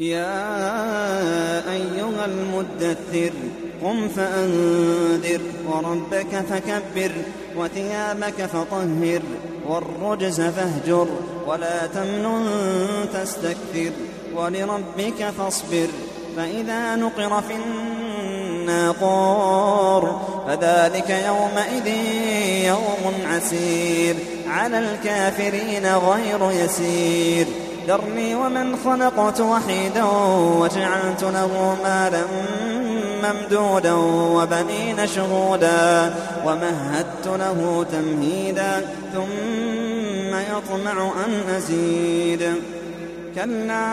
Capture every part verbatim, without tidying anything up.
يا أيها المدثر قم فأنذر وربك فكبر وثيابك فطهر والرجز فاهجر ولا تمنن تستكثر ولربك فاصبر فإذا نقر في الناقور فذلك يومئذ يوم عسير على الكافرين غير يسير ذرني ومن خلقت وحيدا وجعلت له مالا ممدودا وبنين شهودا ومهدت له تمهيدا ثم يطمع أن أزيد كلا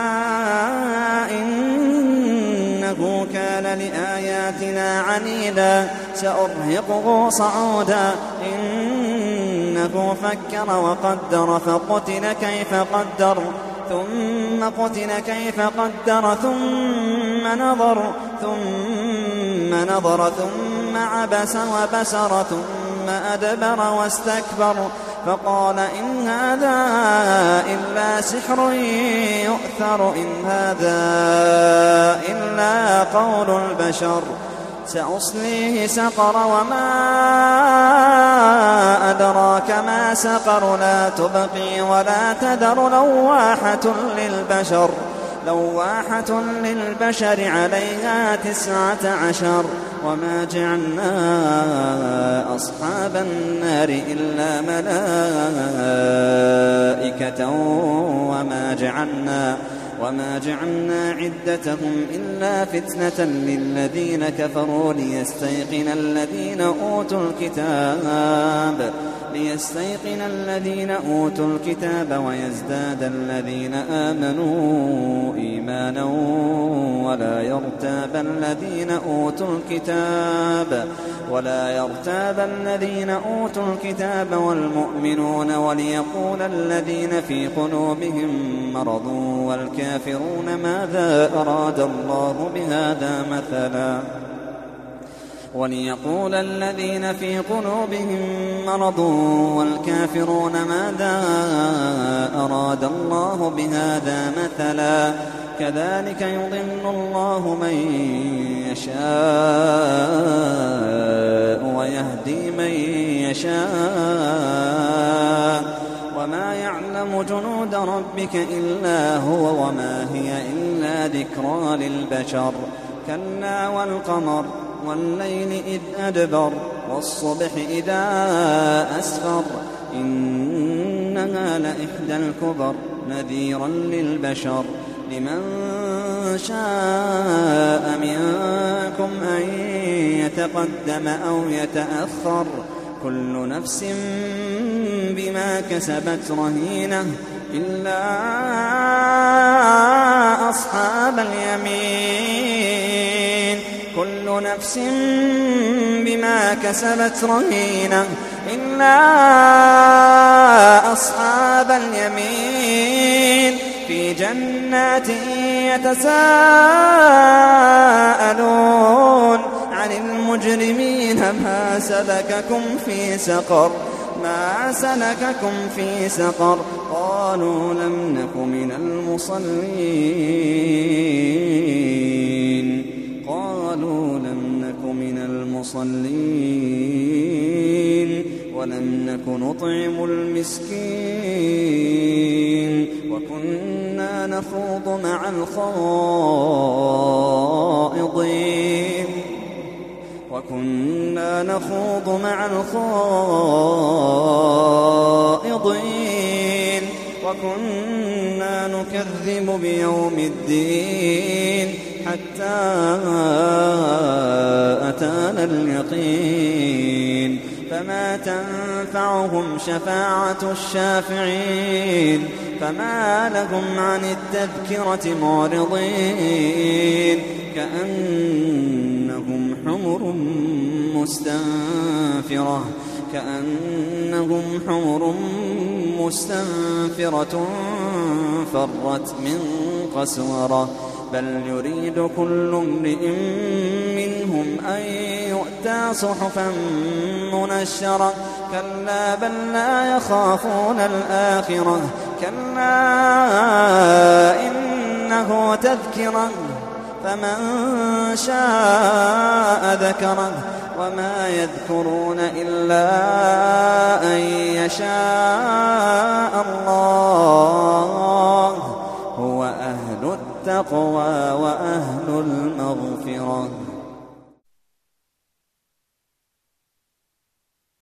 إنه كان لآياتنا عنيدا سأرهقه صعودا إنه فكر وقدر فقتل كيف قدر ثم قتل كيف قدر ثم نظر ثم نظر ثم عبس وبسر ثم أدبر واستكبر فقال إن هذا إلا سحر يؤثر إن هذا إلا قول البشر سأصليه سقر وما أدراك ما سقر لا تبقي ولا تذر لواحة للبشر لواحة للبشر عليها تسعة عشر وما جعلنا أصحاب النار إلا ملائكة وما جعلنا وما جعلنا عدتهم إلا فتنة للذين كفروا ليستيقن الذين أوتوا الكتاب ليستيقن الذين أوتوا الكتاب ويزداد الذين آمنوا إيمانا ولا يرتاب الذين أوتوا الكتاب ولا يرتاب الذين أوتوا الكتاب والمؤمنون وليقول الذين في قلوبهم مرض والكافرون ماذا أراد الله بهذا مثلا وليقول الذين في قلوبهم مرض والكافرون ماذا أراد الله بهذا مثلا كذلك يضل الله من يشاء ويهدي من يشاء وما يعلم جنود ربك إلا هو وما هي إلا ذكرى للبشر كلا والقمر والليل إذ أدبر والصبح إذا أسفر إنها لإحدى الكبر نذيرا للبشر لمن شاء منكم أن يتقدم أو يتأخر كل نفس بما كسبت رهينة إلا أصحاب اليمين كل نفس بما كسبت رهينة إلا أصحاب اليمين في جنات يتساءلون عن المجرمين ما سلككم في سقر ما سلككم في سقر قالوا لم نك من المصلين قالوا لم نك من المصلين ولم نك نطعم المسكين وكنا نخوض مع الخائضين وكنا نخوض مع الخائضين وكنا نكذب بيوم الدين حتى أتانا اليقين فما تنفعهم شفاعة الشافعين فما لهم عن التذكرة معرضين كأنهم حمر مستنفرة كأنهم حمر مستنفرة فرت من قسورة بل يريد كل امرئ منهم أن يؤتى صحفا منشرة كلا بل لا يخافون الآخرة كلا إنها جعله تذكرة فمن شاء ذكره وما يذكرون إلا أن يشاء الله هو أهل التقوى وأهل المغفرة.